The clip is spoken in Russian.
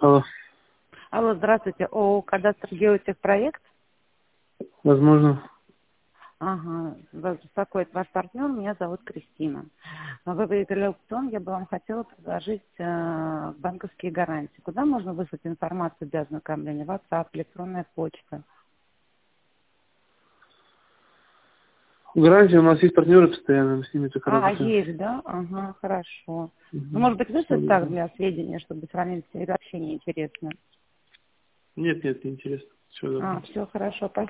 Алло, Алло, здравствуйте. ООО «Кадастр Геотехпроект». возможно. Ага, вас беспокоит ваш партнер, меня зовут Кристина. Вы выиграли аукцион, я бы вам хотела предложить банковские гарантии. Куда можно выслать информацию для ознакомления? WhatsApp, электронная почта? Гарантия, у нас есть партнеры постоянно, мы с ними только работаем. Есть, да? Ага, хорошо. Ну, Угу. может быть, выслать так для сведения, чтобы сравнить, или вообще неинтересно? Нет, не интересно. Всего доброго. Все хорошо, спасибо.